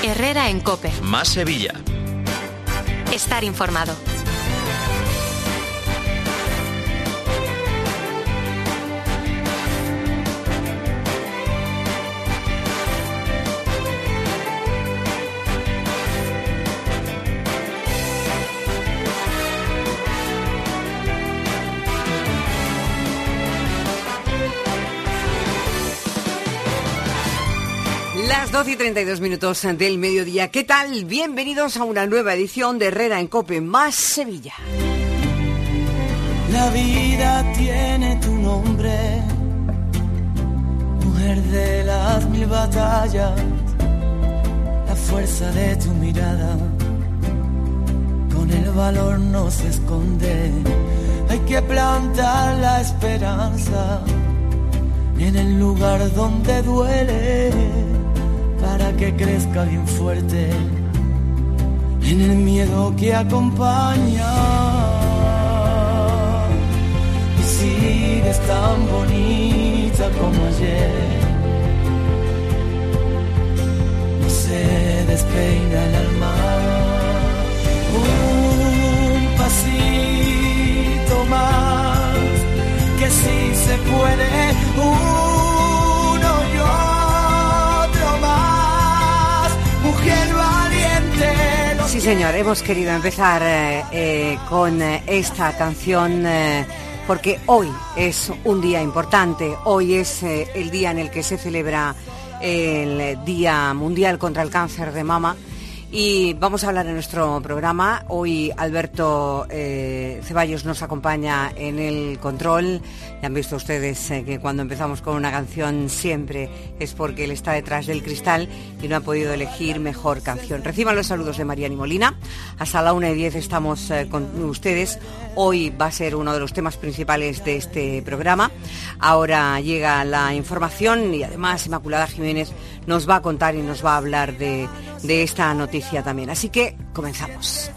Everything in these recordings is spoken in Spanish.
Herrera en COPE. Más Sevilla. Estar informado. Las 12:32 del mediodía. ¿Qué tal? Bienvenidos a una nueva edición de Herrera en COPE Más Sevilla. La vida tiene tu nombre, mujer de las mil batallas, la fuerza de tu mirada, con el valor no se esconde. Hay que plantar la esperanza en el lugar donde duele, para que crezca bien fuerte en el miedo que acompaña. Y sigues tan bonita como ayer, no se despeina el alma. Un pasito más, que sí se puede. Sí, señor, hemos querido empezar con esta canción porque hoy es un día importante. Hoy es el día en el que se celebra el Día Mundial contra el Cáncer de Mama. Y vamos a hablar en nuestro programa. Hoy Alberto Ceballos nos acompaña en el control. Ya han visto ustedes que cuando empezamos con una canción siempre es porque él está detrás del cristal y no ha podido elegir mejor canción. Reciban los saludos de Mariani Molina. Hasta la 1:10 estamos con ustedes. Hoy va a ser uno de los temas principales de este programa. Ahora llega la información y además Inmaculada Jiménez nos va a contar y nos va a hablar de esta noticia también. Así que comenzamos.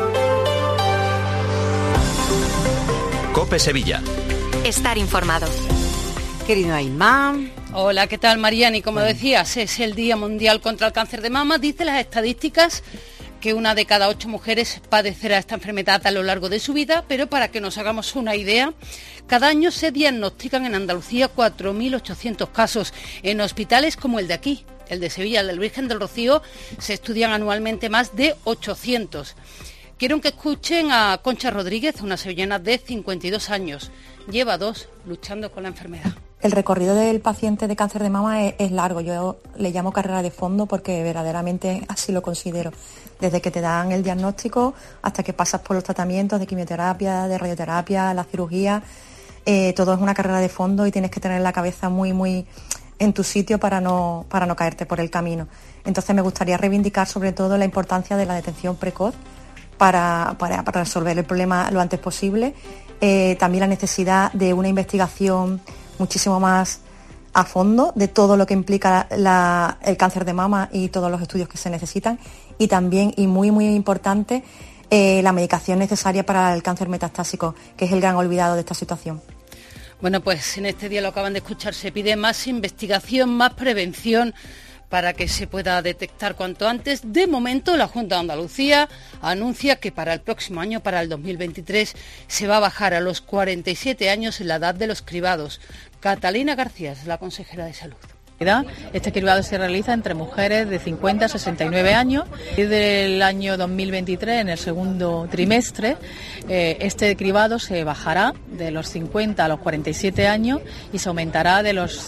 COPE Sevilla. Estar informado. Querido Aymá. Hola, ¿qué tal, Mariani? Como decías, es el Día Mundial contra el Cáncer de Mama. Dice las estadísticas que 1 de cada 8 mujeres padecerá esta enfermedad a lo largo de su vida, pero para que nos hagamos una idea, cada año se diagnostican en Andalucía 4.800 casos. En hospitales como el de aquí, el de Sevilla, el del Virgen del Rocío, se estudian anualmente más de 800. Quiero que escuchen a Concha Rodríguez, una sevillana de 52 años. Lleva 2 luchando con la enfermedad. El recorrido del paciente de cáncer de mama es largo. Yo le llamo carrera de fondo porque verdaderamente así lo considero. Desde que te dan el diagnóstico hasta que pasas por los tratamientos de quimioterapia, de radioterapia, la cirugía, todo es una carrera de fondo y tienes que tener la cabeza muy en tu sitio para no caerte por el camino. Entonces me gustaría reivindicar sobre todo la importancia de la detención precoz para resolver el problema lo antes posible. También la necesidad de una investigación muchísimo más a fondo de todo lo que implica el cáncer de mama y todos los estudios que se necesitan. Y también, y muy importante, la medicación necesaria para el cáncer metastásico, que es el gran olvidado de esta situación. Bueno, pues en este día lo acaban de escuchar, se pide más investigación, más prevención para que se pueda detectar cuanto antes. De momento, la Junta de Andalucía anuncia que para el próximo año, para el 2023, se va a bajar a los 47 años la edad de los cribados. Catalina García es la consejera de Salud. Este cribado se realiza entre mujeres de 50 a 69 años. Desde el año 2023, en el segundo trimestre, este cribado se bajará de los 50 a los 47 años y se aumentará de los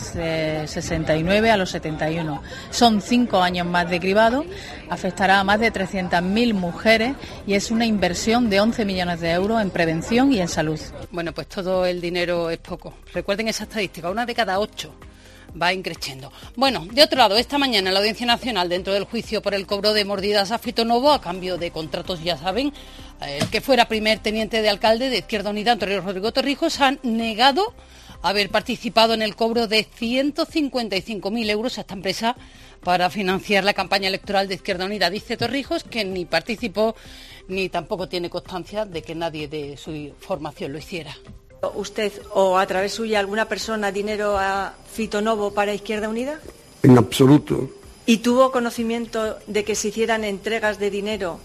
69 a los 71. Son 5 años más de cribado, afectará a más de 300.000 mujeres y es una inversión de 11 millones de euros en prevención y en salud. Bueno, pues todo el dinero es poco. Recuerden esa estadística, 1 de cada 8. Va increciendo. Bueno, de otro lado, esta mañana en la Audiencia Nacional, dentro del juicio por el cobro de mordidas a Fito Novo a cambio de contratos, ya saben, el que fuera primer teniente de alcalde de Izquierda Unida, Antonio Rodrigo Torrijos, han negado haber participado en el cobro de 155.000 euros a esta empresa para financiar la campaña electoral de Izquierda Unida. Dice Torrijos que ni participó ni tampoco tiene constancia de que nadie de su formación lo hiciera. ¿Usted o a través suya alguna persona dinero a Fito Novo para Izquierda Unida? En absoluto. ¿Y tuvo conocimiento de que se hicieran entregas de dinero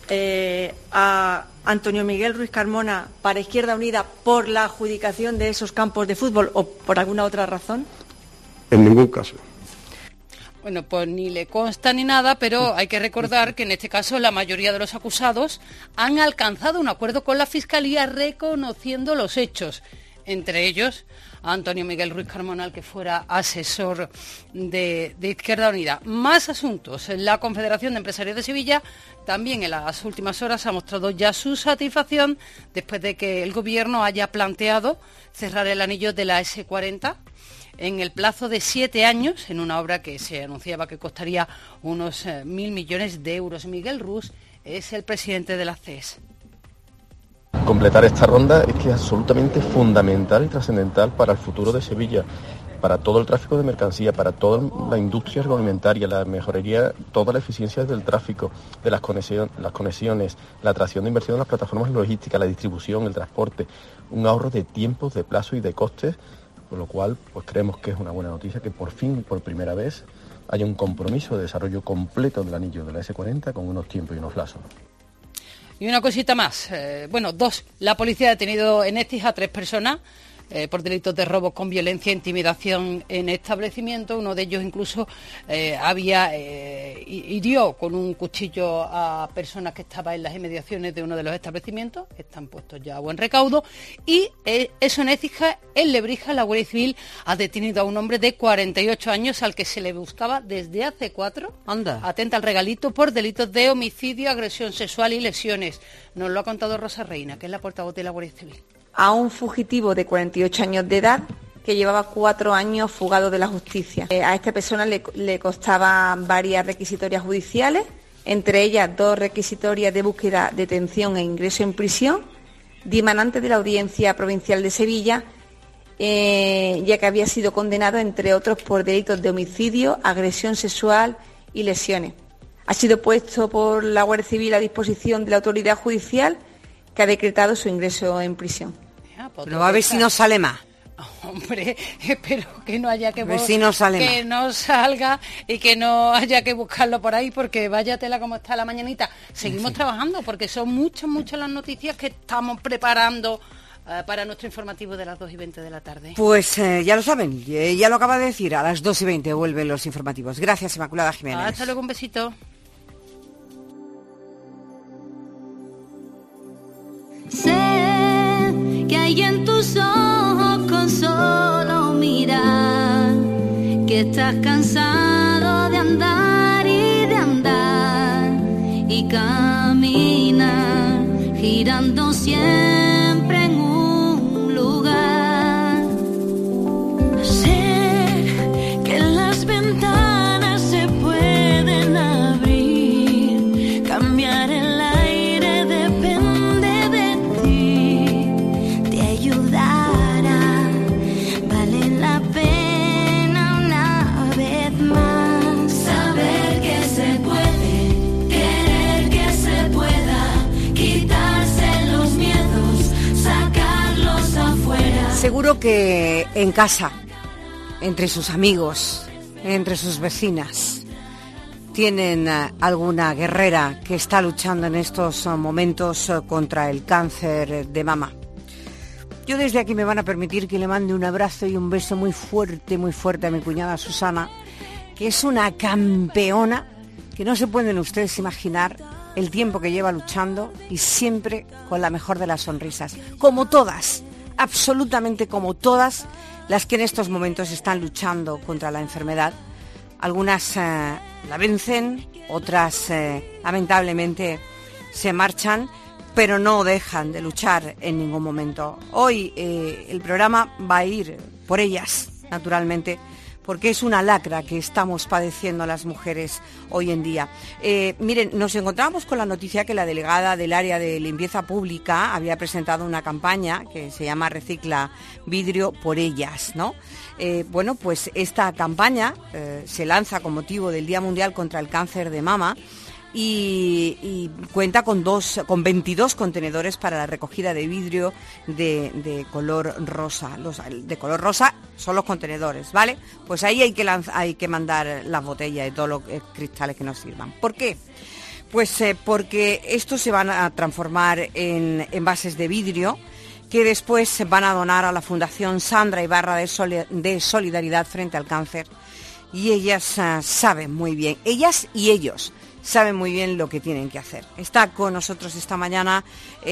a Antonio Miguel Ruiz Carmona para Izquierda Unida por la adjudicación de esos campos de fútbol o por alguna otra razón? En ningún caso. Bueno, pues ni le consta ni nada, pero hay que recordar que en este caso la mayoría de los acusados han alcanzado un acuerdo con la Fiscalía reconociendo los hechos. Entre ellos, a Antonio Miguel Ruiz Carmona, que fuera asesor de Izquierda Unida. Más asuntos. La Confederación de Empresarios de Sevilla también en las últimas horas ha mostrado ya su satisfacción después de que el Gobierno haya planteado cerrar el anillo de la S40 en el plazo de 7 años, en una obra que se anunciaba que costaría unos 1.000 millones de euros. Miguel Rus es el presidente de la CES. Completar esta ronda es que es absolutamente fundamental y trascendental para el futuro de Sevilla, para todo el tráfico de mercancía, para toda la industria agroalimentaria, la mejoraría toda la eficiencia del tráfico, de las conexiones, la atracción de inversión en las plataformas logísticas, la distribución, el transporte, un ahorro de tiempos, de plazo y de costes, por lo cual pues creemos que es una buena noticia que por fin, por primera vez, haya un compromiso de desarrollo completo del anillo de la S40 con unos tiempos y unos plazos. Y una cosita más, dos. La policía ha detenido en Écija a 3 personas por delitos de robo con violencia e intimidación en establecimientos. Uno de ellos incluso hirió con un cuchillo a personas que estaban en las inmediaciones de uno de los establecimientos. Están puestos ya a buen recaudo. Y eso en Écija, en Lebrija, la Guardia Civil ha detenido a un hombre de 48 años al que se le buscaba desde hace 4. Anda. Atenta al regalito por delitos de homicidio, agresión sexual y lesiones. Nos lo ha contado Rosa Reina, que es la portavoz de la Guardia Civil. A un fugitivo de 48 años de edad que llevaba 4 años fugado de la justicia. A esta persona le constaban varias requisitorias judiciales, entre ellas 2 requisitorias de búsqueda, detención e ingreso en prisión, dimanante de la Audiencia Provincial de Sevilla, ya que había sido condenado, entre otros, por delitos de homicidio, agresión sexual y lesiones. Ha sido puesto por la Guardia Civil a disposición de la autoridad judicial, que ha decretado su ingreso en prisión. Pero a ver si no sale más. Hombre, espero que no haya que no salga y que no haya que buscarlo por ahí, porque vaya tela como está la mañanita. Seguimos trabajando porque son muchas las noticias que estamos preparando para nuestro informativo de las 2:20 de la tarde. Pues ya lo saben, ya lo acaba de decir, a las 2:20 vuelven los informativos. Gracias, Inmaculada Jiménez. Hasta luego, un besito. Sé que hay en tus ojos con solo mirar que estás cansado de andar y caminar girando siempre en un lugar. Sé que las ventanas se pueden abrir, cambiar el aire depende de ti, te ayudará, vale la pena una vez más saber que se puede, querer que se pueda, quitarse los miedos, sacarlos afuera. Seguro que en casa, entre sus amigos, entre sus vecinas, tienen alguna guerrera que está luchando en estos momentos contra el cáncer de mama. Yo desde aquí me van a permitir que le mande un abrazo y un beso muy fuerte a mi cuñada Susana, que es una campeona que no se pueden ustedes imaginar el tiempo que lleva luchando y siempre con la mejor de las sonrisas. Como todas, absolutamente como todas las que en estos momentos están luchando contra la enfermedad. Algunas la vencen, otras lamentablemente se marchan, pero no dejan de luchar en ningún momento. Hoy el programa va a ir por ellas, naturalmente, porque es una lacra que estamos padeciendo las mujeres hoy en día. Miren, nos encontramos con la noticia que la delegada del área de limpieza pública había presentado una campaña que se llama Recicla Vidrio por ellas, ¿no? Bueno, pues esta campaña se lanza con motivo del Día Mundial contra el Cáncer de Mama, y cuenta con 22 contenedores para la recogida de vidrio de color rosa. De color rosa son los contenedores, ¿vale? Pues ahí hay que mandar las botellas y todos los cristales que nos sirvan. ¿Por qué? Pues porque estos se van a transformar en envases de vidrio que después se van a donar a la Fundación Sandra Ibarra de Solidaridad frente al Cáncer. Y ellas saben muy bien, ellas y ellos saben muy bien lo que tienen que hacer. Está con nosotros esta mañana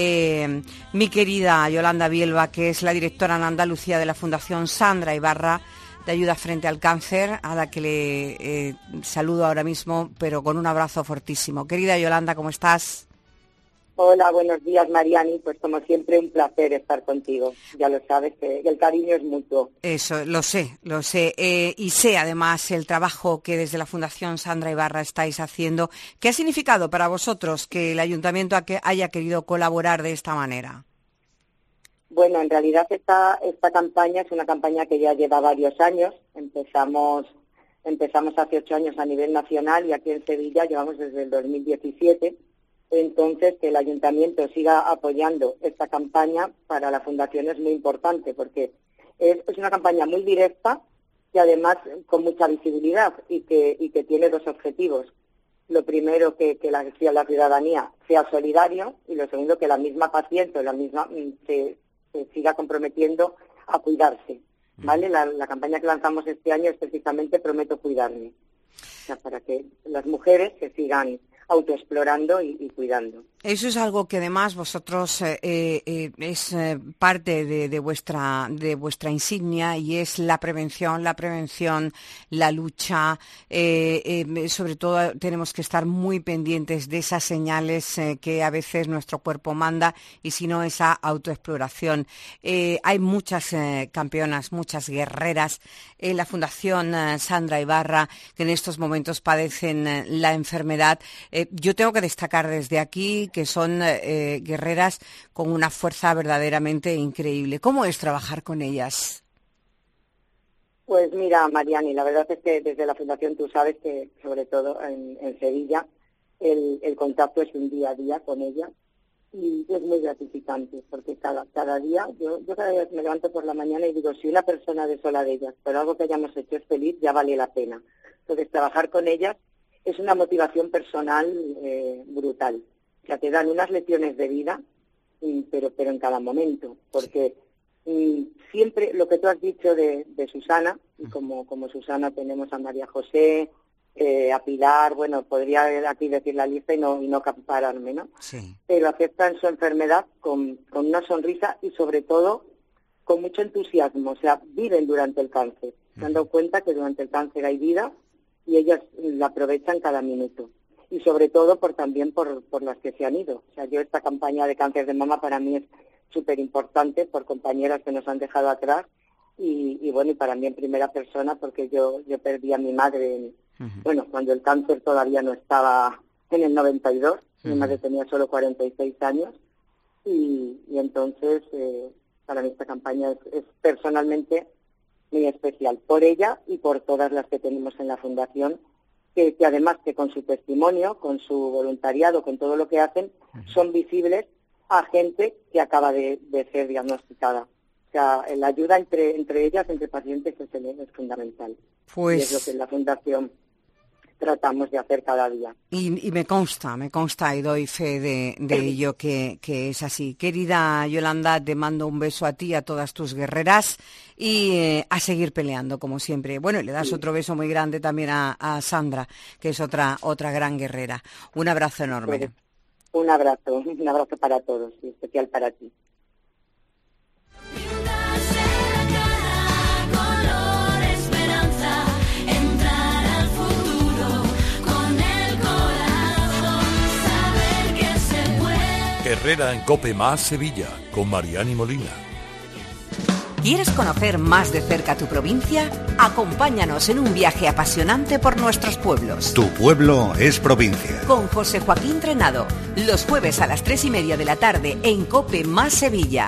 mi querida Yolanda Bielba, que es la directora en Andalucía de la Fundación Sandra Ibarra de Ayuda frente al Cáncer, a la que le saludo ahora mismo, pero con un abrazo fortísimo. Querida Yolanda, ¿cómo estás? Hola, buenos días, Mariani. Pues como siempre, un placer estar contigo. Ya lo sabes, que el cariño es mutuo. Eso, lo sé. Y sé además el trabajo que desde la Fundación Sandra Ibarra estáis haciendo. ¿Qué ha significado para vosotros que el Ayuntamiento haya querido colaborar de esta manera? Bueno, en realidad esta campaña es una campaña que ya lleva varios años. Empezamos hace 8 años a nivel nacional y aquí en Sevilla llevamos desde el 2017. Entonces, que el Ayuntamiento siga apoyando esta campaña para la Fundación es muy importante porque es una campaña muy directa y además con mucha visibilidad y que tiene 2 objetivos. Lo primero, que la ciudadanía sea solidario y lo segundo, que la misma paciente se siga comprometiendo a cuidarse, ¿vale? La campaña que lanzamos este año es precisamente Prometo Cuidarme, o sea, para que las mujeres se sigan autoexplorando y cuidando. Eso es algo que además vosotros es parte de vuestra insignia y es la prevención, la lucha. Sobre todo tenemos que estar muy pendientes de esas señales que a veces nuestro cuerpo manda y si no esa autoexploración. Hay muchas campeonas, muchas guerreras en la Fundación Sandra Ibarra que en estos momentos padecen la enfermedad. Yo tengo que destacar desde aquí que son guerreras con una fuerza verdaderamente increíble. ¿Cómo es trabajar con ellas? Pues mira, Mariani, la verdad es que desde la Fundación tú sabes que, sobre todo en Sevilla, el contacto es un día a día con ellas y es muy gratificante porque cada día, yo cada día me levanto por la mañana y digo, si una persona de sola de ellas, pero algo que hayamos hecho es feliz, ya vale la pena. Entonces, trabajar con ellas es una motivación personal brutal. O sea, te dan unas lecciones de vida, pero en cada momento, porque siempre lo que tú has dicho de Susana, y como Susana tenemos a María José, a Pilar, bueno, podría aquí decir la lista y no compararme, ¿no? Sí. Pero aceptan su enfermedad con una sonrisa y sobre todo con mucho entusiasmo, o sea, viven durante el cáncer. Se han dado cuenta que durante el cáncer hay vida y ellas la aprovechan cada minuto. Y sobre todo también por las que se han ido. O sea, esta campaña de cáncer de mama para mí es súper importante por compañeras que nos han dejado atrás y bueno, y para mí en primera persona porque yo perdí a mi madre, bueno, cuando el cáncer todavía no estaba en el 92, mi madre tenía solo 46 años y entonces para mí esta campaña es personalmente muy especial por ella y por todas las que tenemos en la Fundación, que además que con su testimonio, con su voluntariado, con todo lo que hacen, son visibles a gente que acaba de ser diagnosticada. O sea, la ayuda entre ellas, entre pacientes, es fundamental. Pues... Y es lo que en la Fundación tratamos de hacer cada día. Y me consta y doy fe de ello que es así. Querida Yolanda, te mando un beso a ti y a todas tus guerreras y a seguir peleando como siempre. Bueno, y le das otro beso muy grande también a Sandra, que es otra gran guerrera. Un abrazo enorme. Pues, un abrazo para todos y especial para ti. Herrera en COPE más Sevilla, con Mariani Molina. ¿Quieres conocer más de cerca tu provincia? Acompáñanos en un viaje apasionante por nuestros pueblos. Tu pueblo es provincia. Con José Joaquín Trenado, los jueves a las 3:30 de la tarde en COPE más Sevilla,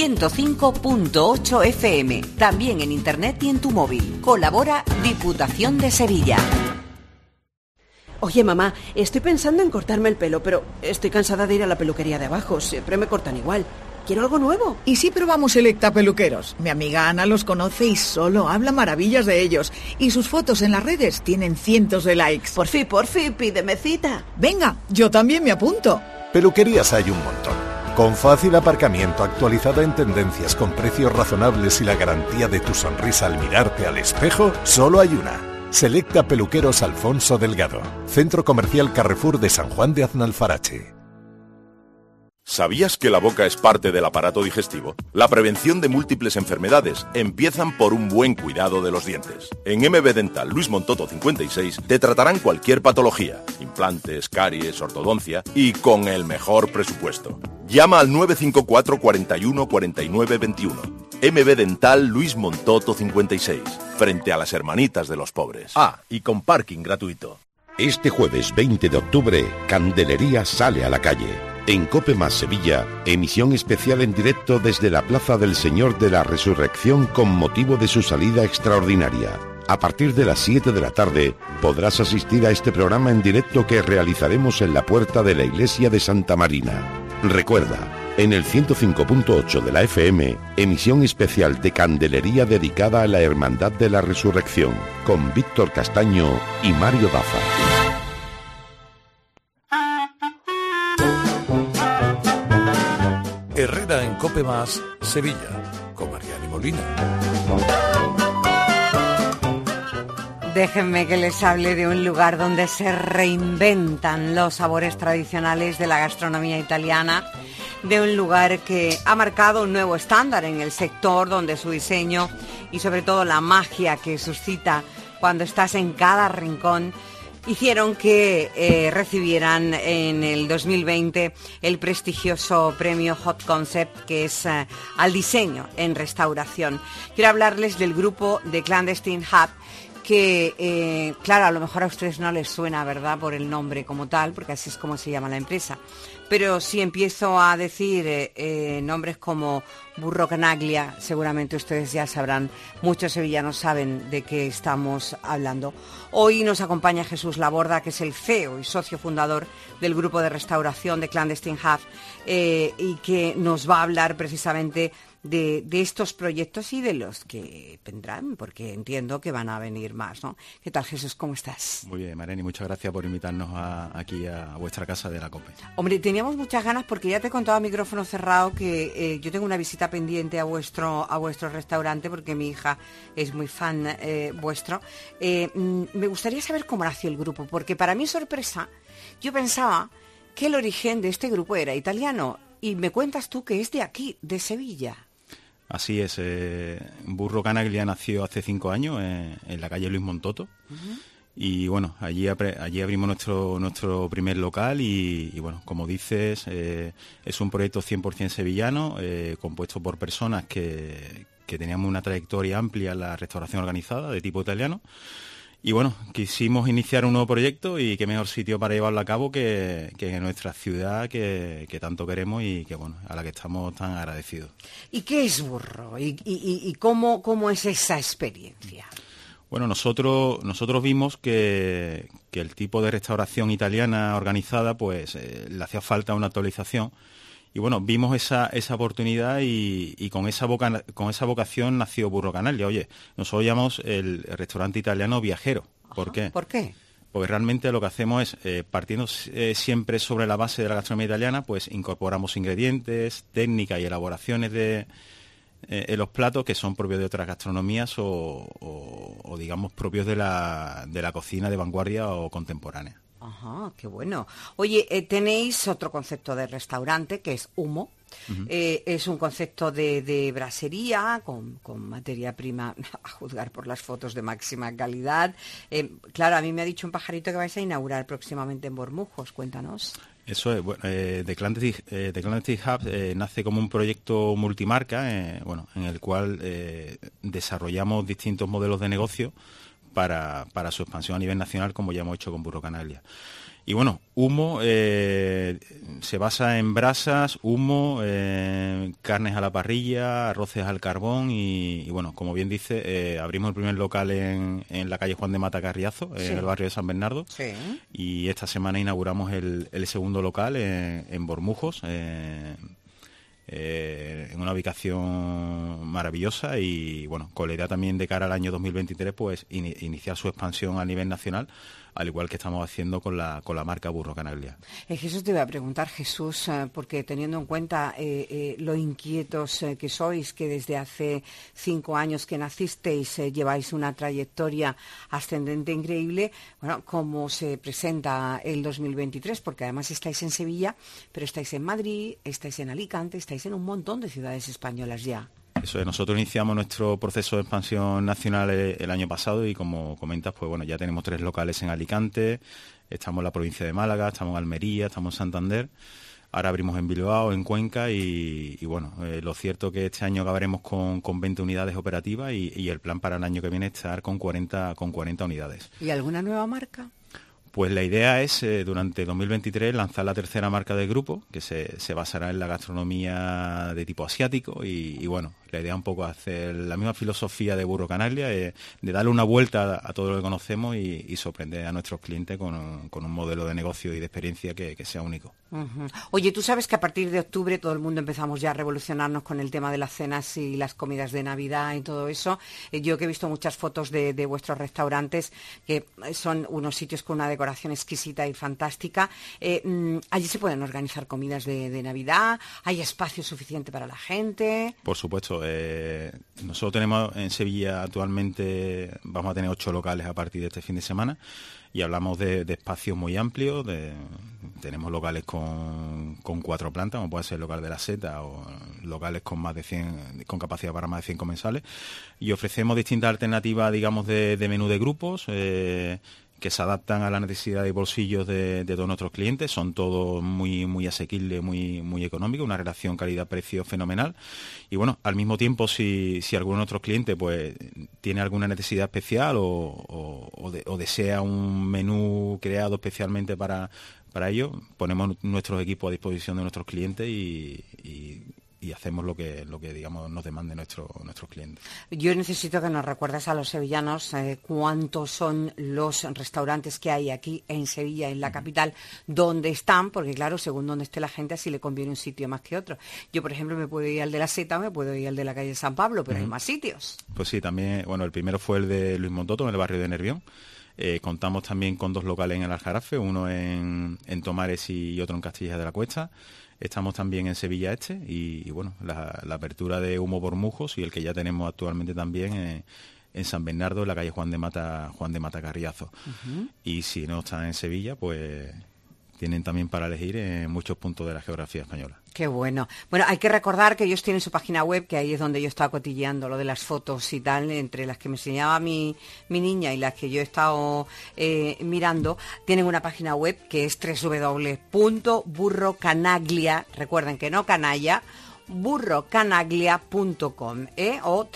105.8 FM. También en internet y en tu móvil. Colabora Diputación de Sevilla. Oye, mamá, estoy pensando en cortarme el pelo, pero estoy cansada de ir a la peluquería de abajo. Siempre me cortan igual. Quiero algo nuevo. ¿Y si probamos Selecta Peluqueros? Mi amiga Ana los conoce y solo habla maravillas de ellos. Y sus fotos en las redes tienen cientos de likes. Por fin, pídeme cita. Venga, yo también me apunto. Peluquerías hay un montón. Con fácil aparcamiento, actualizada en tendencias, con precios razonables y la garantía de tu sonrisa al mirarte al espejo, solo hay una. Selecta Peluqueros Alfonso Delgado. Centro Comercial Carrefour de San Juan de Aznalfarache. ¿Sabías que la boca es parte del aparato digestivo? La prevención de múltiples enfermedades empiezan por un buen cuidado de los dientes. En MB Dental Luis Montoto 56 te tratarán cualquier patología, implantes, caries, ortodoncia y con el mejor presupuesto. Llama al 954 41 49 21. MB Dental Luis Montoto 56, frente a las Hermanitas de los Pobres. Ah, y con parking gratuito. Este jueves 20 de octubre, Candelería sale a la calle. En COPE Más Sevilla, emisión especial en directo desde la Plaza del Señor de la Resurrección con motivo de su salida extraordinaria. A partir de las 7 de la tarde podrás asistir a este programa en directo que realizaremos en la puerta de la iglesia de Santa Marina. Recuerda, en el 105.8 de la FM, emisión especial de Candelería dedicada a la Hermandad de la Resurrección, con Víctor Castaño y Mario Daza. Herrera en COPE Más Sevilla, con Mariani Molina. Déjenme que les hable de un lugar donde se reinventan los sabores tradicionales de la gastronomía italiana, de un lugar que ha marcado un nuevo estándar en el sector, donde su diseño y sobre todo la magia que suscita cuando estás en cada rincón hicieron que recibieran en el 2020 el prestigioso premio Hot Concept, que es al diseño en restauración. Quiero hablarles del grupo The Clandestine Hub, que, claro, a lo mejor a ustedes no les suena, ¿verdad?, por el nombre como tal, porque así es como se llama la empresa. Pero si empiezo a decir nombres como Burro Canaglia, seguramente ustedes ya sabrán, muchos sevillanos saben de qué estamos hablando. Hoy nos acompaña Jesús Laborda, que es el CEO y socio fundador del grupo de restauración de Clandestine Hub, y que nos va a hablar precisamente de estos proyectos y de los que vendrán, porque entiendo que van a venir más, ¿no? ¿Qué tal, Jesús? ¿Cómo estás? Muy bien, Mareni, muchas gracias por invitarnos aquí a vuestra casa de la COPE. Hombre, teníamos muchas ganas porque ya te he contado a micrófono cerrado que yo tengo una visita pendiente a vuestro restaurante porque mi hija es muy fan vuestro. Me gustaría saber cómo nació el grupo, porque para mi sorpresa yo pensaba que el origen de este grupo era italiano y me cuentas tú que es de aquí, de Sevilla. Así es, Burro Canaglia nació hace 5 años en la calle Luis Montoto. Uh-huh. Y bueno, allí abrimos nuestro primer local y bueno, como dices, es un proyecto 100% sevillano, compuesto por personas que teníamos una trayectoria amplia en la restauración organizada de tipo italiano. Y bueno, quisimos iniciar un nuevo proyecto y qué mejor sitio para llevarlo a cabo que nuestra ciudad que tanto queremos y que bueno, a la que estamos tan agradecidos. ¿Y qué es Burro? ¿Y cómo es esa experiencia? Bueno, nosotros vimos que el tipo de restauración italiana organizada pues le hacía falta una actualización. Y bueno, vimos esa oportunidad y con esa vocación nació Burro Canaglia. Oye, nosotros llamamos el restaurante italiano viajero. ¿Por qué? ¿Por qué? Porque realmente lo que hacemos es, partiendo siempre sobre la base de la gastronomía italiana, pues incorporamos ingredientes, técnicas y elaboraciones en los platos que son propios de otras gastronomías o digamos propios de la cocina de vanguardia o contemporánea. Ajá, qué bueno. Oye, tenéis otro concepto de restaurante que es Humo. Uh-huh. Es un concepto de brasería con materia prima, a juzgar por las fotos, de máxima calidad. Claro, a mí me ha dicho un pajarito que vais a inaugurar próximamente en Bormujos. Cuéntanos. Eso es, bueno, The Clandestine Hub nace como un proyecto multimarca, en el cual desarrollamos distintos modelos de negocio para su expansión a nivel nacional, como ya hemos hecho con Burro Canaglia. Y bueno, humo se basa en brasas, humo, carnes a la parrilla, arroces al carbón y bueno, como bien dice, abrimos el primer local en la calle Juan de Mata Carriazo, en el barrio de San Bernardo. Sí. Y esta semana inauguramos el segundo local en Bormujos, en una ubicación maravillosa y bueno, con la idea también de cara al año 2023 pues iniciar su expansión a nivel nacional, al igual que estamos haciendo con la marca Burro Canaglia. Jesús, te iba a preguntar, Jesús, porque teniendo en cuenta lo inquietos que sois, que desde hace 5 años que nacisteis lleváis una trayectoria ascendente increíble, bueno, ¿cómo se presenta el 2023? Porque además estáis en Sevilla, pero estáis en Madrid, estáis en Alicante, estáis en un montón de ciudades españolas ya. Eso es, nosotros iniciamos nuestro proceso de expansión nacional el año pasado y como comentas, pues bueno, ya tenemos 3 locales en Alicante, estamos en la provincia de Málaga, estamos en Almería, estamos en Santander, ahora abrimos en Bilbao, en Cuenca y bueno, lo cierto que este año acabaremos con 20 unidades operativas y el plan para el año que viene es estar con 40 unidades. ¿Y alguna nueva marca? Pues la idea es, durante 2023, lanzar la tercera marca del grupo, que se basará en la gastronomía de tipo asiático y bueno, la idea es un poco hacer la misma filosofía de Burro Canaglia, de darle una vuelta a todo lo que conocemos y sorprender a nuestros clientes con un modelo de negocio y de experiencia que sea único. Uh-huh. Oye, tú sabes que a partir de octubre todo el mundo empezamos ya a revolucionarnos con el tema de las cenas y las comidas de Navidad y todo eso. Yo que he visto muchas fotos de vuestros restaurantes, que son unos sitios con una decoración exquisita y fantástica. Allí se pueden organizar comidas de Navidad, hay espacio suficiente para la gente. Por supuesto, nosotros tenemos en Sevilla actualmente, vamos a tener 8 locales a partir de este fin de semana y hablamos de espacios muy amplios, tenemos locales con 4 plantas, como puede ser el local de la Seta o locales con más de 100, con capacidad para más de 100 comensales y ofrecemos distintas alternativas, digamos, de menú de grupos, que se adaptan a la necesidad de bolsillos de todos nuestros clientes, son todos muy asequibles, muy económicos, una relación calidad-precio fenomenal. Y bueno, al mismo tiempo, si alguno de nuestros clientes pues tiene alguna necesidad especial o desea un menú creado especialmente para ello, ponemos nuestros equipos a disposición de nuestros clientes y hacemos lo que digamos nos demande nuestros clientes. Yo necesito que nos recuerdes a los sevillanos cuántos son los restaurantes que hay aquí en Sevilla, en la capital, dónde están, porque claro, según donde esté la gente, así le conviene un sitio más que otro. Yo, por ejemplo, me puedo ir al de la Seta, me puedo ir al de la calle San Pablo, pero hay más sitios. Pues sí, también, bueno, el primero fue el de Luis Montoto, en el barrio de Nervión. Contamos también con 2 locales en el Aljarafe, uno en Tomares y otro en Castilla de la Cuesta. Estamos también en Sevilla Este y bueno, la apertura de Humo Bormujos y el que ya tenemos actualmente también en San Bernardo, en la calle Juan de Mata Carriazo. Uh-huh. Y si no están en Sevilla, pues tienen también para elegir en muchos puntos de la geografía española. Qué bueno. Bueno, hay que recordar que ellos tienen su página web, que ahí es donde yo estaba cotilleando lo de las fotos y tal, entre las que me enseñaba mi niña y las que yo he estado mirando. Tienen una página web que es www.burrocanaglia, recuerden que no canalla, burrocanaglia.com o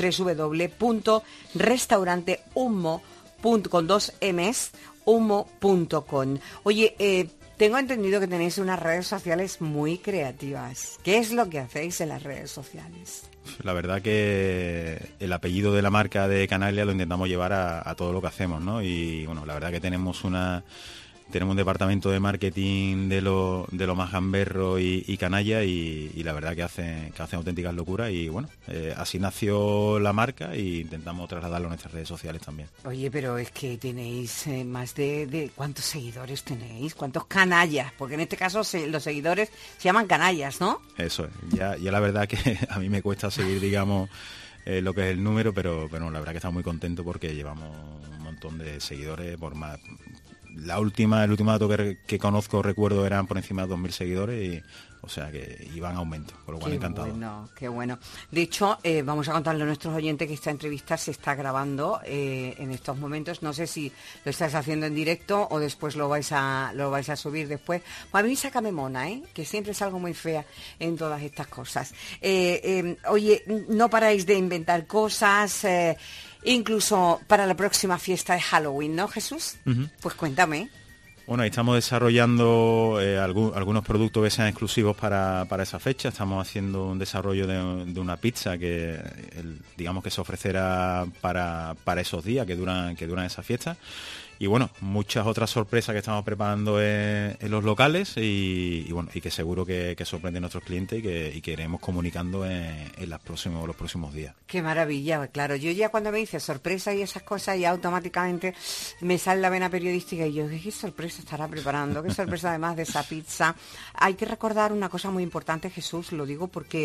www.restaurantehumo.com. Oye, tengo entendido que tenéis unas redes sociales muy creativas. ¿Qué es lo que hacéis en las redes sociales? La verdad que el apellido de la marca de Canaglia lo intentamos llevar a todo lo que hacemos, ¿no? Y bueno, la verdad que tenemos un departamento de marketing de lo más gamberro y canalla y la verdad que hacen auténticas locuras y bueno, así nació la marca e intentamos trasladarlo a nuestras redes sociales también. Oye, pero es que tenéis más de ¿cuántos seguidores tenéis? ¿Cuántos canallas? Porque en este caso los seguidores se llaman canallas, ¿no? Eso es, ya la verdad que a mí me cuesta seguir, digamos, lo que es el número, pero la verdad que estamos muy contentos porque llevamos un montón de seguidores por más. El último dato que conozco, recuerdo, eran por encima de 2.000 seguidores, y, o sea que iban a aumento, con lo cual encantado. Qué bueno. De hecho, vamos a contarle a nuestros oyentes que esta entrevista se está grabando en estos momentos. No sé si lo estás haciendo en directo o después lo vais a subir después. Pues a mí sácame mona, que siempre es algo muy fea en todas estas cosas. Oye, no paráis de inventar cosas. Incluso para la próxima fiesta de Halloween, ¿no, Jesús? Uh-huh. Pues cuéntame. Bueno, ahí estamos desarrollando algunos productos que sean exclusivos para esa fecha. Estamos haciendo un desarrollo de una pizza que digamos que se ofrecerá para esos días que duran esa fiesta. Y bueno, muchas otras sorpresas que estamos preparando en los locales y que seguro que sorprenden a nuestros clientes y que iremos comunicando en los próximos días. Qué maravilla, claro. Yo ya cuando me dices sorpresa y esas cosas, ya automáticamente me sale la vena periodística y yo, ¿qué sorpresa estará preparando? ¿Qué sorpresa además de esa pizza? Hay que recordar una cosa muy importante, Jesús, lo digo porque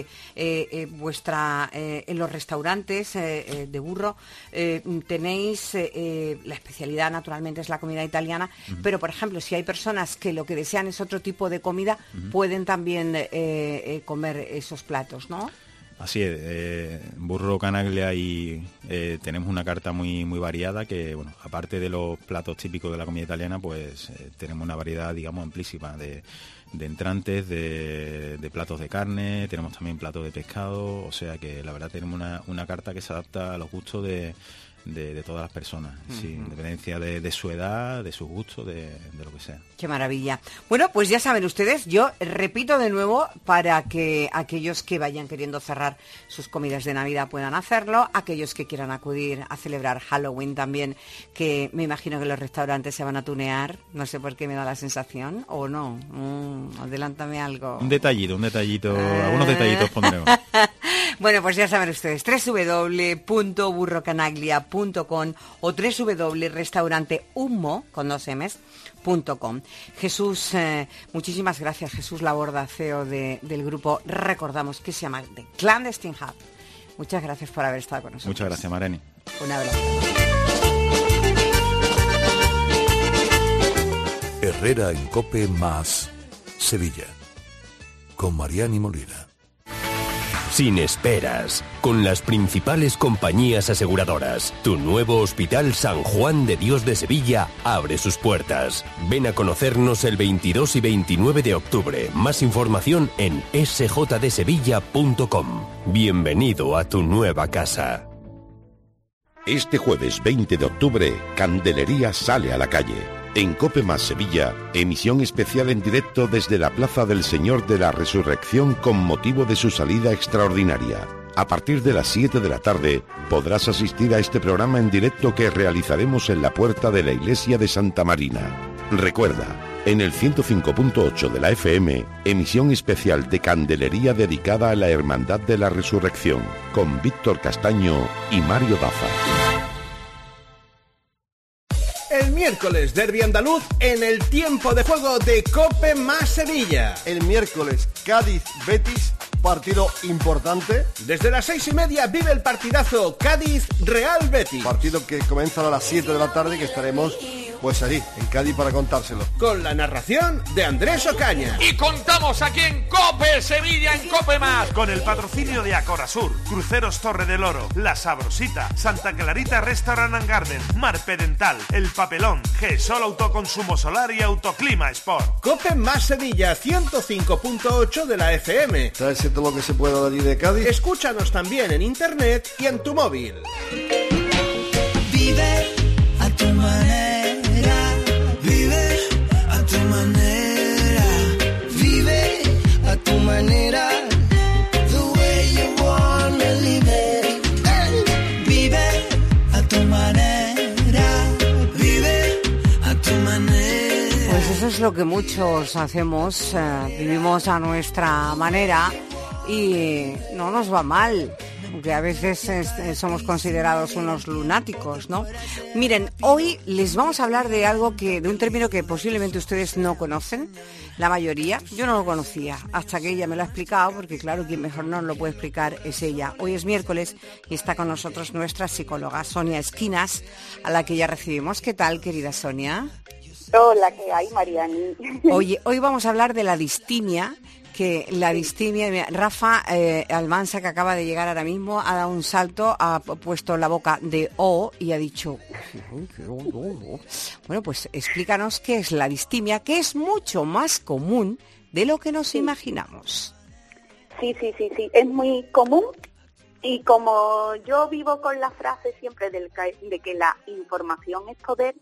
en los restaurantes de Burro tenéis la especialidad naturalmente es la comida italiana, pero por ejemplo, si hay personas que lo que desean es otro tipo de comida, pueden también comer esos platos, ¿no? Así es, Burro Canaglia y tenemos una carta muy variada que, bueno, aparte de los platos típicos de la comida italiana, pues tenemos una variedad, digamos, amplísima de entrantes, de platos de carne, tenemos también platos de pescado, o sea que la verdad tenemos una carta que se adapta a los gustos de todas las personas, sin independencia de su edad, de sus gustos, de lo que sea. Qué maravilla. Bueno, pues ya saben ustedes, yo repito de nuevo para que aquellos que vayan queriendo cerrar sus comidas de Navidad puedan hacerlo, aquellos que quieran acudir a celebrar Halloween también, que me imagino que los restaurantes se van a tunear, no sé por qué me da la sensación, o no, adelántame algo. Un detallito, algunos detallitos pondremos. Bueno, pues ya saben ustedes, www.burrocanaglia.com o www.restaurantehumo.com. Jesús, muchísimas gracias. Jesús Laborda, CEO del grupo, recordamos que se llama The Clandestine Hub. Muchas gracias por haber estado con nosotros. Muchas gracias, Mareni. Un abrazo. Herrera en COPE más Sevilla, con Mariani Molina. Sin esperas, con las principales compañías aseguradoras, tu nuevo Hospital San Juan de Dios de Sevilla abre sus puertas. Ven a conocernos el 22 y 29 de octubre. Más información en sjdesevilla.com. Bienvenido a tu nueva casa. Este jueves 20 de octubre, Candelería sale a la calle. En COPE más Sevilla, emisión especial en directo desde la Plaza del Señor de la Resurrección con motivo de su salida extraordinaria. A partir de las 7 de la tarde podrás asistir a este programa en directo que realizaremos en la puerta de la iglesia de Santa Marina. Recuerda, en el 105.8 de la FM, emisión especial de Candelería dedicada a la Hermandad de la Resurrección, con Víctor Castaño y Mario Daza. El miércoles, derbi andaluz en el tiempo de juego de COPE más Sevilla. El miércoles, Cádiz-Betis, partido importante. Desde las 6:30 vive el partidazo Cádiz-Real Betis. Partido que comienza a las 7 de la tarde, que estaremos pues allí, en Cádiz, para contárselo. Con la narración de Andrés Ocaña. Y contamos aquí en COPE Sevilla, en COPE más, con el patrocinio de Acorazur, Cruceros Torre del Oro, La Sabrosita, Santa Clarita Restaurant and Garden, Marpe Dental, El Papelón, GESOL Autoconsumo Solar y Autoclima Sport. COPE más Sevilla, 105.8 de la FM. ¿Sabes todo lo que se puede de allí de Cádiz? Escúchanos también en internet y en tu móvil. Vive a tu manera, vive a tu manera, vive a tu manera, the way you wanna live it. Vive a tu manera, vive a tu manera. Pues eso es lo que muchos hacemos, vivimos a nuestra manera y no nos va mal. Aunque a veces somos considerados unos lunáticos, ¿no? Miren, hoy les vamos a hablar de de un término que posiblemente ustedes no conocen, la mayoría. Yo no lo conocía hasta que ella me lo ha explicado, porque claro, quien mejor nos lo puede explicar es ella. Hoy es miércoles y está con nosotros nuestra psicóloga Sonia Esquinas, a la que ya recibimos. ¿Qué tal, querida Sonia? Hola, ¿qué hay, Mariani? Oye, hoy vamos a hablar de la distimia. Que la distimia, mira, Rafa Almansa, que acaba de llegar ahora mismo, ha dado un salto, ha puesto la boca de O y ha dicho... Bueno, pues explícanos qué es la distimia, que es mucho más común de lo que nos imaginamos. Sí, es muy común y como yo vivo con la frase siempre de que la información es poder,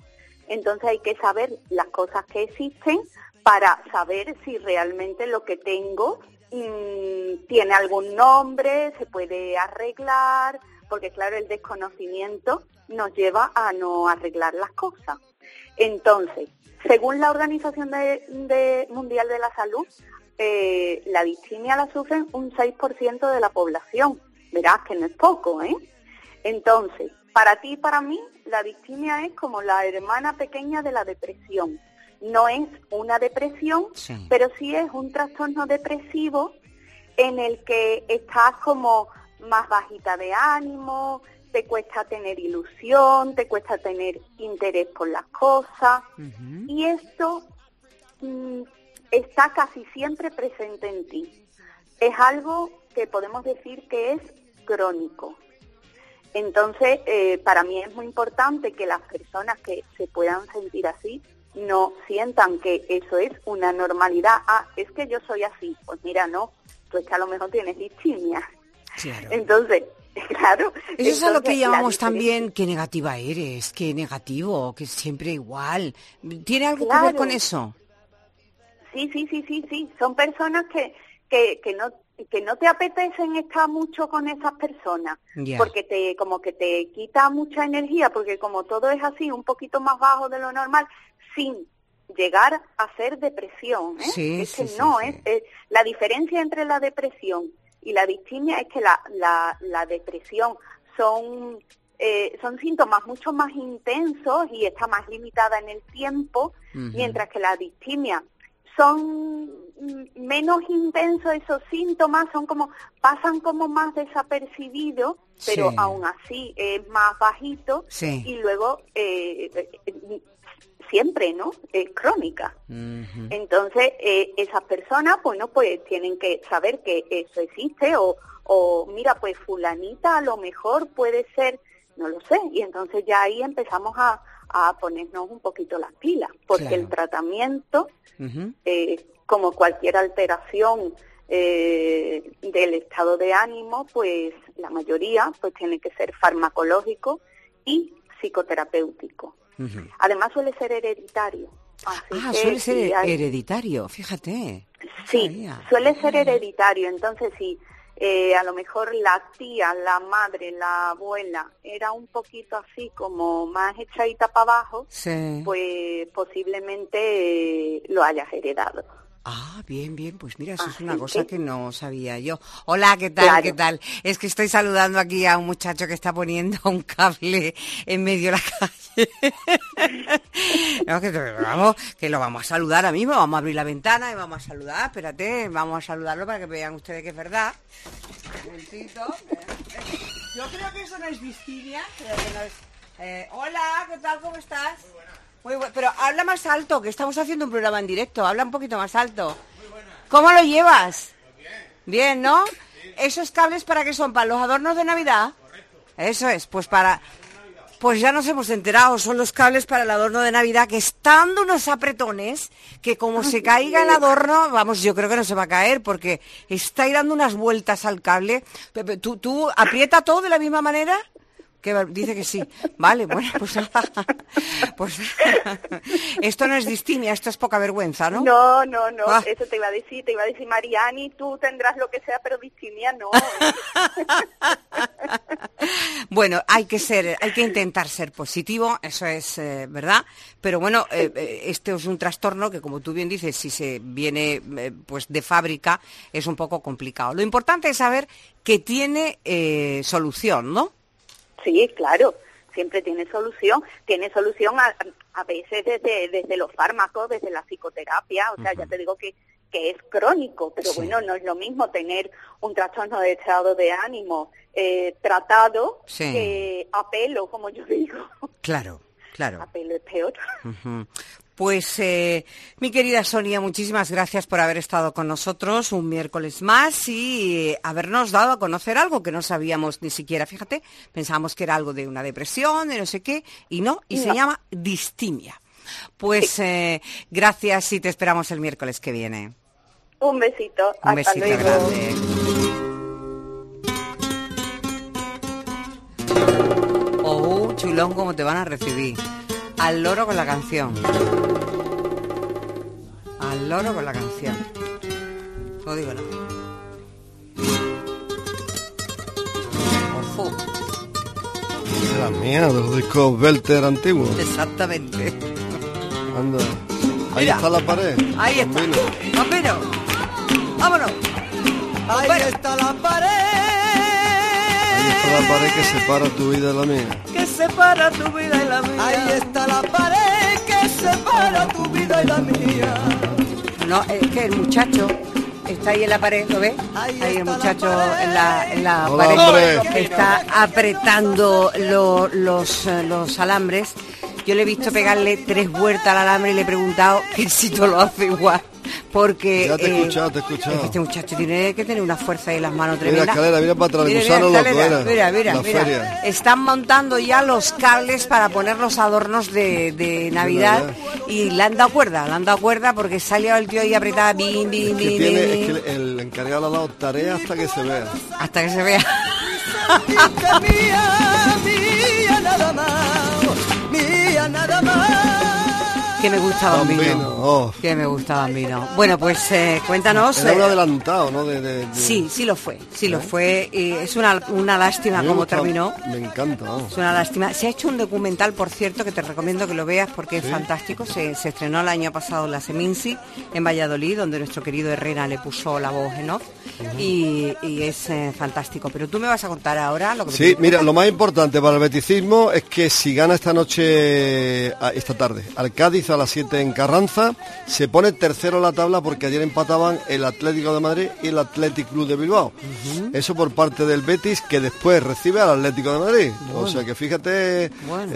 Entonces hay que saber las cosas que existen para saber si realmente lo que tengo tiene algún nombre, se puede arreglar, porque claro, el desconocimiento nos lleva a no arreglar las cosas. Entonces, según la Organización Mundial de la Salud, la distimia la sufren un 6% de la población. Verás que no es poco, ¿eh? Entonces, para ti y para mí, la distimia es como la hermana pequeña de la depresión. No es una depresión, pero sí es un trastorno depresivo en el que estás como más bajita de ánimo, te cuesta tener ilusión, te cuesta tener interés por las cosas, y esto está casi siempre presente en ti. Es algo que podemos decir que es crónico. Entonces, para mí es muy importante que las personas que se puedan sentir así no sientan que eso es una normalidad. Ah, es que yo soy así. Pues mira, no, tú es que a lo mejor tienes distimia. Claro. Entonces, claro. Eso es a lo que llamamos también, qué negativa eres, qué negativo, que siempre igual. ¿Tiene algo que ver con eso? Sí. Son personas que no te apetecen estar mucho con esas personas, porque te quita mucha energía, porque como todo es así, un poquito más bajo de lo normal, sin llegar a ser depresión, ¿eh? La diferencia entre la depresión y la distimia es que la depresión son síntomas mucho más intensos y está más limitada en el tiempo, mientras que la distimia son menos intensos esos síntomas, pasan como más desapercibidos, pero aún así es más bajito, y luego siempre, ¿no? Es crónica. Entonces, esas personas, bueno, pues tienen que saber que eso existe, o mira, pues fulanita a lo mejor puede ser, no lo sé, y entonces ya ahí empezamos a ponernos un poquito las pilas, porque el tratamiento, como cualquier alteración del estado de ánimo, pues la mayoría pues tiene que ser farmacológico y psicoterapéutico. Además suele ser hereditario. Suele ser hereditario, fíjate. Sí, suele ser hereditario. Entonces, si a lo mejor la tía, la madre, la abuela era un poquito así como más echadita para abajo, pues posiblemente lo hayas heredado. Bien, pues mira, eso es una cosa que no sabía yo. Hola, ¿qué tal? Claro. ¿Qué tal? Es que estoy saludando aquí a un muchacho que está poniendo un cable en medio de la calle. No, que lo vamos a saludar a mí, vamos a abrir la ventana y vamos a saludar. Espérate, vamos a saludarlo para que vean ustedes que es verdad. Un momentito. Yo creo que eso no es distimia, creo que no es... hola, ¿qué tal? ¿Cómo estás? Muy bueno, pero habla más alto, que estamos haciendo un programa en directo, habla un poquito más alto. Muy buena. ¿Cómo lo llevas? Pues bien, ¿no? Sí. ¿Esos cables para qué son? ¿Para los adornos de Navidad? Correcto. Eso es, pues pues ya nos hemos enterado, son los cables para el adorno de Navidad, que están dando unos apretones, que como se caiga el adorno, vamos, yo creo que no se va a caer, porque está dando unas vueltas al cable. ¿Tú aprieta todo de la misma manera? Que dice que sí. Vale, bueno, pues esto no es distimia, esto es poca vergüenza, ¿no? No, eso te iba a decir, Mariani, tú tendrás lo que sea, pero distimia no. Bueno, hay que intentar ser positivo, eso es verdad, pero bueno, este es un trastorno que, como tú bien dices, si se viene pues de fábrica, es un poco complicado. Lo importante es saber que tiene solución, ¿no? Sí, claro, siempre tiene solución a veces desde los fármacos, desde la psicoterapia, o sea, ya te digo que es crónico, pero bueno, no es lo mismo tener un trastorno de estado de ánimo tratado que a pelo, como yo digo. Claro. A pelo es peor. Pues, mi querida Sonia, muchísimas gracias por haber estado con nosotros un miércoles más y habernos dado a conocer algo que no sabíamos ni siquiera. Fíjate, pensábamos que era algo de una depresión, de no sé qué, y no, se llama distimia. Pues, gracias y te esperamos el miércoles que viene. Un besito. Un besito grande. Chulón, cómo te van a recibir. al loro con la canción. Al loro con la canción. No digo nada. Ojo. De la mía, de los discos Belter antiguos. Exactamente. Anda. Ahí Mira. está la pared. Ahí está. Bombero. Vámonos. Ahí está la pared. Ahí está la pared que separa tu vida de la mía. Que separa tu vida y la mía. Ahí está la pared que separa tu vida y la mía. No, es que el muchacho está ahí en la pared, ¿lo ves? Ahí el muchacho en la Hola, pared. hombre. Está apretando los alambres. Yo le he visto pegarle 3 vueltas al alambre y le he preguntado que si todo lo hace igual. Porque Ya te he escuchado, te he escuchado. es que este muchacho tiene que tener una fuerza en las manos Mira, tremenda. escalera, mira para atrás, Mira, gusano mira, loco escalera, era. mira. La feria. Están montando ya los cables para poner los adornos de Navidad y le han dado cuerda porque salió el tío ahí apretado, bim, bim, Es que bim, tiene, bim, es que el encargado le ha dado tarea hasta que se vea. hasta que se vea. Mía nada más. Mía nada más. Que me gusta Bambino. Bambino, oh. Que me gusta Bambino. Bueno, pues cuéntanos. Era un adelantado, ¿no? Sí lo fue. Es una lástima A mí me cómo gusta, terminó. Me encanta. Oh. Es una lástima. Se ha hecho un documental, por cierto, que te recomiendo que lo veas porque es fantástico. Se estrenó el año pasado en la Seminci, en Valladolid, donde nuestro querido Herrera le puso la voz en off. Y es fantástico. Pero tú me vas a contar ahora lo que Sí, mira, lo más importante para el beticismo es que si gana esta tarde, al Cádiz a las 7 en Carranza, se pone tercero en la tabla porque ayer empataban el Atlético de Madrid y el Athletic Club de Bilbao. Eso por parte del Betis, que después recibe al Atlético de Madrid. O sea que fíjate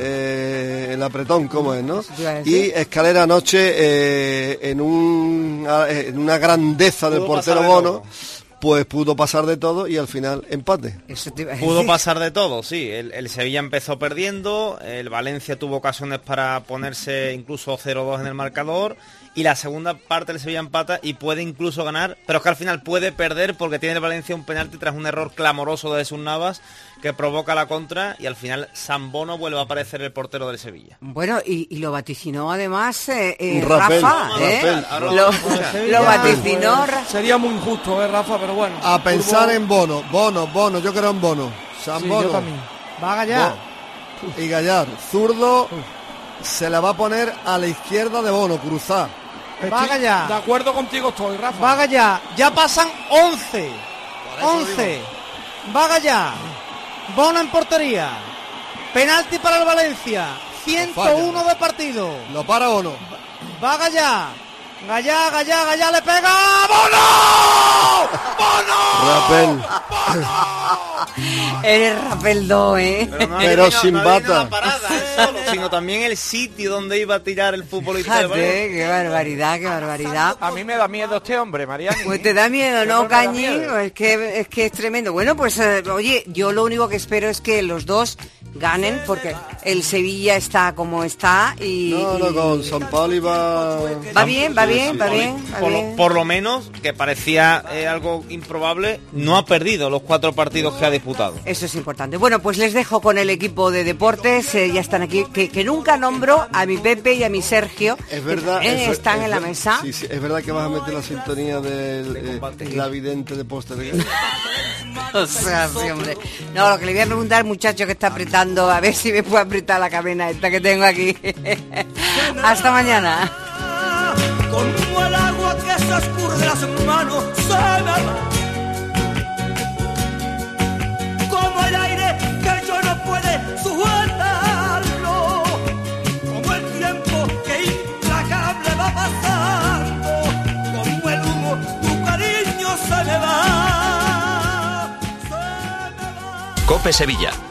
el apretón cómo es, ¿no? Y Escalera anoche en una grandeza del portero Bono, pues pudo pasar de todo y al final empate. Pudo pasar de todo, sí. El Sevilla empezó perdiendo, el Valencia tuvo ocasiones para ponerse incluso 0-2 en el marcador y la segunda parte el Sevilla empata y puede incluso ganar, pero es que al final puede perder porque tiene el Valencia un penalti tras un error clamoroso de Jesús Navas que provoca la contra y al final San Bono vuelve a aparecer el portero del Sevilla. Bueno, y lo vaticinó además Rafael, Rafa, lo vaticinó Sería muy injusto, Rafa, pero bueno. A pensar en Bono, yo creo en Bono. San Sí, Bono. yo también. Va a Gallar. Y Gallar, zurdo, se la va a poner a la izquierda de Bono, cruzar. Va a Gallar. De acuerdo contigo estoy, Rafa. Va a Gallar. Ya pasan 11. 11. Va a Gallar. Bono en portería. Penalti para el Valencia. 101 de partido. Lo para Bono. Va a Gallar. Gallar le pega. ¡Bono! ¡Bono! Rapel. Eres Rapel 2, Pero sin bata. Sino también el sitio donde iba a tirar el futbolista. Fíjate, qué barbaridad. A mí me da miedo este hombre, Mariano. Pues te da miedo, ¿no, Cañi? Es que es tremendo. Bueno, pues oye, yo lo único que espero es que los dos ganen porque el Sevilla está como está y... No, con San Pauli va bien. Por lo menos, que parecía algo improbable, no ha perdido los 4 partidos que ha disputado. Eso es importante. Bueno, pues les dejo con el equipo de deportes, ya están aquí, que nunca nombro a mi Pepe y a mi Sergio. Es verdad. Están en la mesa. Sí, es verdad que vas a meter la sintonía del clavidente de póster. O sea, sí, hombre. No, lo que le voy a preguntar al muchacho que está apretando, a ver si me puede apretar la cadena esta que tengo aquí. Hasta mañana. Como el agua que se escurre de las manos se me va. Como el aire que yo no puede sujetarlo. Como el tiempo que implacable va pasando. Como el humo, tu cariño se me va. Cope Sevilla.